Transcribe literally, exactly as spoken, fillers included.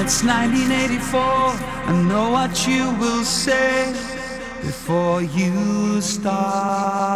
it's nineteen eighty-four. I know what you will say before you start.